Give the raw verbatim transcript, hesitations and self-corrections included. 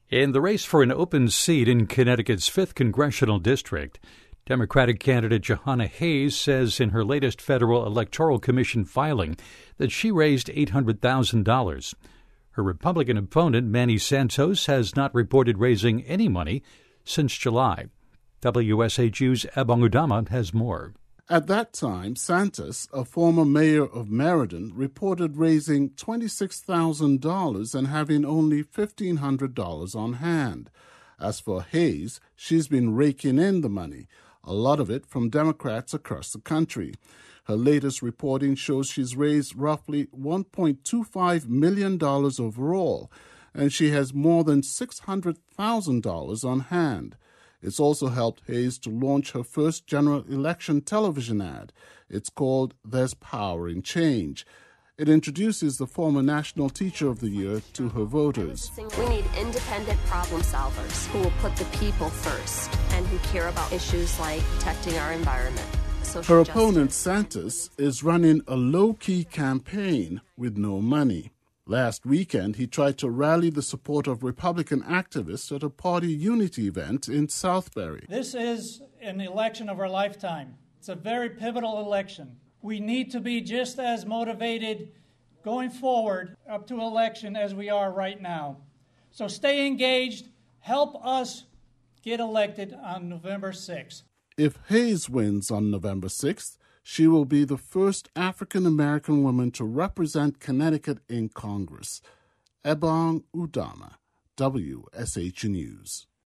In the race for an open seat in Connecticut's fifth Congressional District, Democratic candidate Jahana Hayes says in her latest Federal Electoral Commission filing that she raised eight hundred thousand dollars. Her Republican opponent, Manny Santos, has not reported raising any money since July. W S H U's Ebong Udama has more. At that time, Santos, a former mayor of Meriden, reported raising twenty-six thousand dollars and having only fifteen hundred dollars on hand. As for Hayes, she's been raking in the money, a lot of it from Democrats across the country. Her latest reporting shows she's raised roughly one point two five million dollars overall, and she has more than six hundred thousand dollars on hand. It's also helped Hayes to launch her first general election television ad. It's called There's Power in Change. It introduces the former National Teacher of the Year to her voters. We need independent problem solvers who will put the people first and who care about issues like protecting our environment. Her opponent, Santos, is running a low-key campaign with no money. Last weekend, he tried to rally the support of Republican activists at a party unity event in Southbury. This is an election of our lifetime. It's a very pivotal election. We need to be just as motivated going forward up to election as we are right now. So stay engaged. Help us get elected on November sixth. If Hayes wins on November sixth, she will be the first African-American woman to represent Connecticut in Congress. Ebong Udama, W S H News.